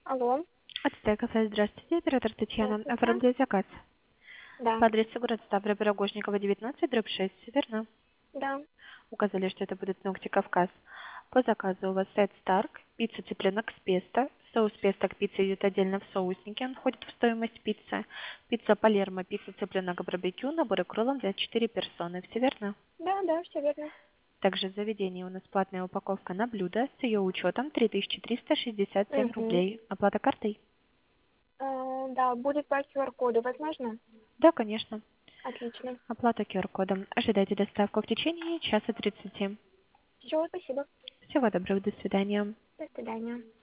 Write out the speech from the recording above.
Алло, Ацтек кафе, здравствуйте, оператор Татьяна. здравствуйте. Оформляю заказ. Да, По адресу город Ставра, Пирогожникова, 19, дробь 6, верно? да. Указали, что это будет ногти Кавказ. По заказу у вас сайт Старк, пицца цыпленок с песто. Соус песто к пицце идет отдельно в соуснике, он входит в стоимость пиццы. Пицца Палермо, пицца цыпленок барбекю, наборы к роллам для 4 персоны. Все верно? Да, все верно. Также в заведении у нас платная упаковка на блюдо с ее учетом 3367 Угу. рублей. Оплата картой? Да, будет по QR-коду, возможно? Да, конечно. Отлично. Оплата QR-кодом. Ожидайте доставку в течение часа 30. Все, спасибо. Всего доброго, до свидания. До свидания.